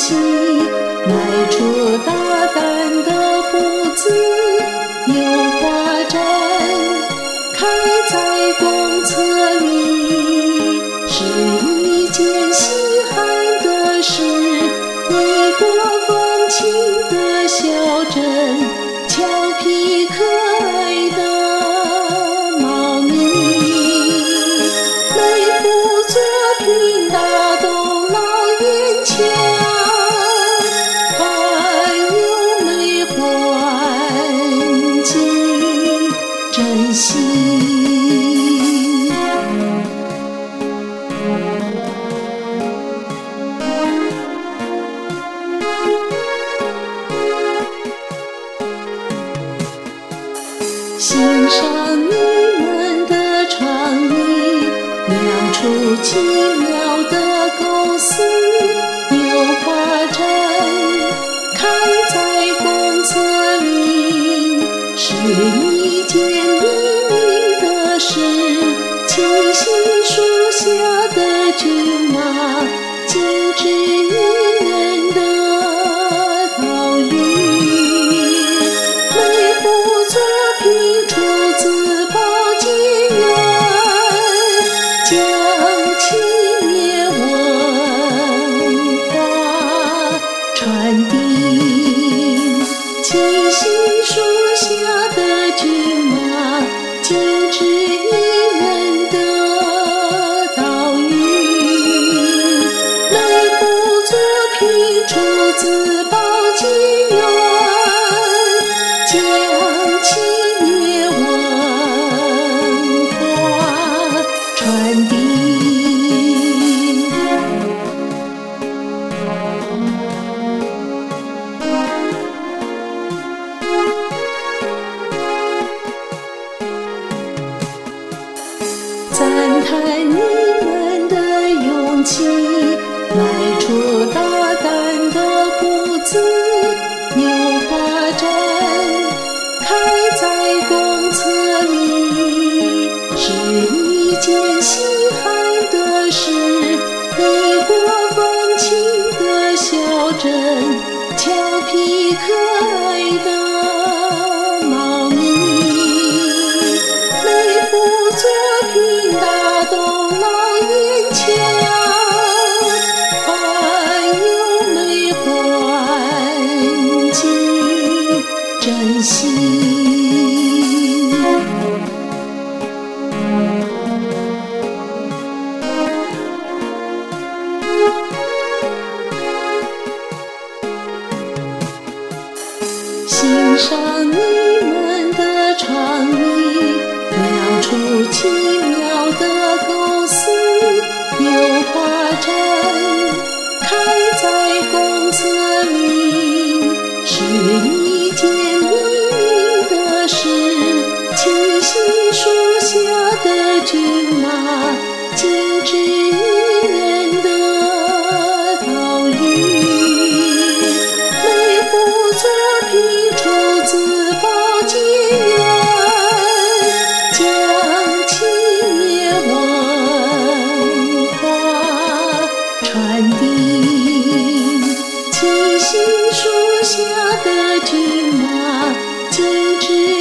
气，迈出大胆的步子，有花展开在公厕里，是一件稀罕的事。一个风情的小镇，俏皮可爱的猫咪，每幅作品打动老眼墙，还有美环境真心。欣赏你们的创意，描出奇妙的构思，有花展开在公厕里，是一件秘密的事。七星树下的骏马，精致迷人的岛屿，每幅作品出自宝洁园，将企业文化传递。七星树下的骏马，精致迷人的岛屿，每幅作品出自宝洁园，将企业文化传递。赞叹你们的勇气，迈出大胆的步子，有花展开在公厕里，是一件稀罕的事。异国风情的小镇，俏皮可爱的猫咪，每幅作品打动老眼墙，还有美环境真心。欣赏你们的创意，描出奇妙的构思，有花展开在公厕里，是一件秘密的事。七星树下的骏马，精致迷人的岛屿，每幅作品出自宝洁园，将企业文化传递。七星树下的骏马，精致